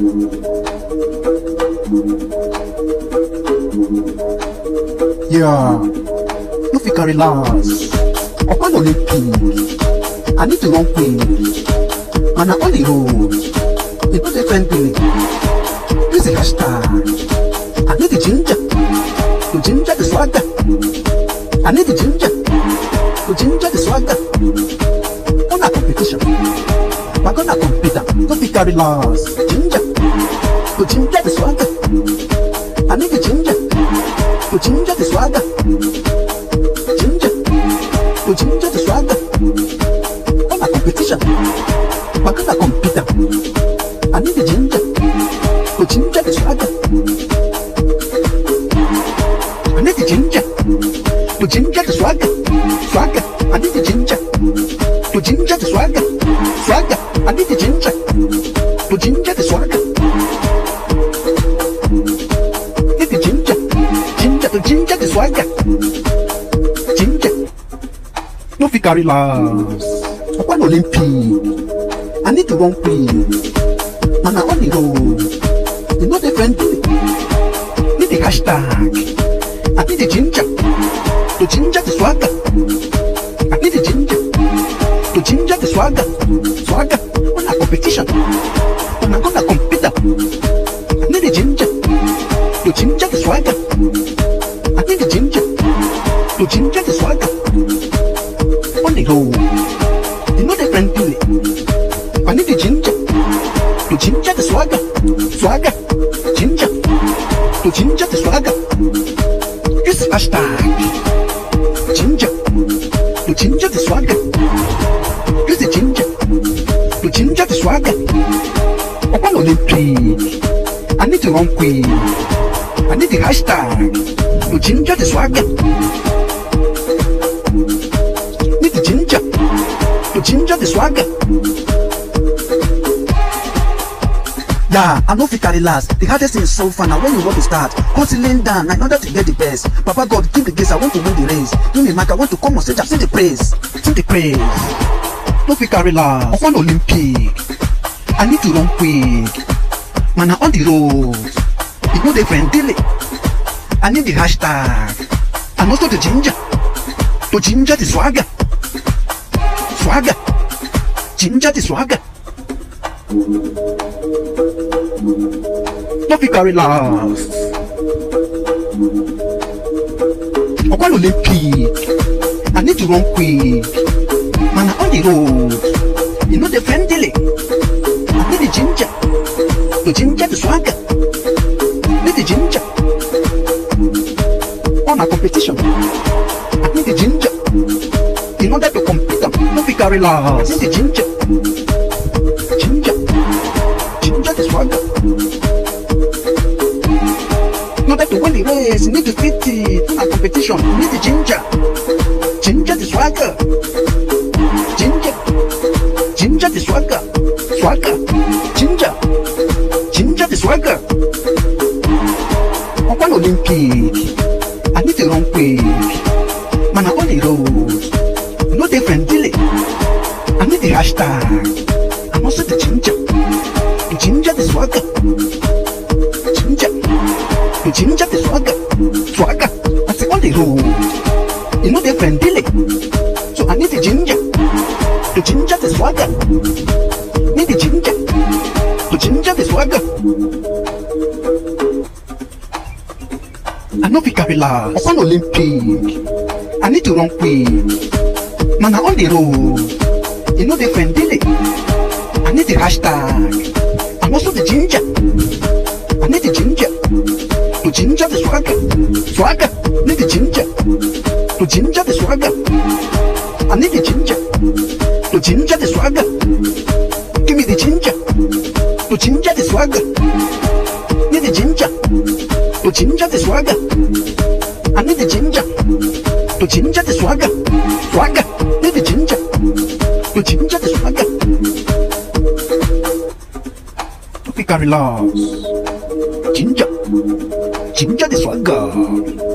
Yeah, no fit carry last. Upon Olympic, I need to run quick. Man, I only road. You know the friendly. Use the hashtag. I need the ginger. To ginger the swagger. I need the ginger. To ginger the swagger. On a competition. We're gonna compete. No fit carry last. Ginger. To ginger the swagger. I need the ginger. To ginger the swagger. Ginger. To ginger the swagger. On a competition. We're gonna compete. I need the ginger. To ginger the swagger. I need the ginger. To ginger the swagger. Swagger. I need the ginger. To ginger the swagger. Swagger. I need the ginger. To ginger the swagger. Need the ginger. Ginger to ginger the swagger. Ginger. No fit carry last. Upon Olympic, I need to run quick. Man, I only road. You know the friendly. Need the hashtag. I need the ginger. To ginger the swagger. I need the ginger. To ginger the swagger. Swagger. On a competition. When I'm gonna compete. I need the ginger. To ginger the swagger. I need the ginger. To ginger the swagger. On the road. You know the friendly. I need the ginger. To ginger the swagger. Swagger. Ginger. To ginger the swagger. Use the hashtag. Ginger. To ginger the swagger. Use the ginger. To ginger the swagger. Upon Olympic, I need to run quick. I need the hashtag. To ginger the swagger. Need the ginger. To ginger the swagger. Yeah, I know fit carry last. The hardest thing is so fun. Now when you want to start, hustling down in order to get the best. Papa God, give the grace. I want to win the race. Do me, Mike. I want to come on stage. I've seen the praise. Sing the praise. No fit carry last. Upon Olympic, I need to run quick. Man, I'm on the road. You know the friendly. I need the hashtag. And also the ginger. To ginger the swagger. Swagger. Ginger the swagger. No fit carry last. Upon Olympic, I need to run quick. Man, I'm on the road. You know the friendly. I need the ginger. To ginger the swagger. Need the ginger. On a competition. I need the ginger. In order to compete, no fit carry last. Need the ginger. Ginger. Ginger the swagger. In order to win the race, you need to fit it. On a competition, you need the ginger. Ginger the swagger. Ginger. Ginger the swagger. Swagger. Ginger. Ginger the swagger. Upon Olympic, I need to run quick. Man, I'm on the road. No different delay. I need the hashtag. I'm also the ginger. To ginger the swagger. Ginger. To ginger the swagger. Swagger. That's on the road. You know different delay. So I need the ginger. To ginger the swagger. Need the ginger. To ginger the swagger. I know fit carry last. Upon Olympic, I need to run quick. Man, I'm on the road. You know the friendly. I need the hashtag. I'm also the ginger. I need the ginger. To ginger the swagger. Swagger. Need the ginger. To ginger the swagger. I need the ginger. To ginger the swagger. Give me the ginger. To ginger the swagger. Need the ginger. To ginger the swagger. I need the ginger. To ginger the swagger. Swagger. Need the ginger. To ginger the swagger. To pick a relax. Ginger. Ginger the swagger.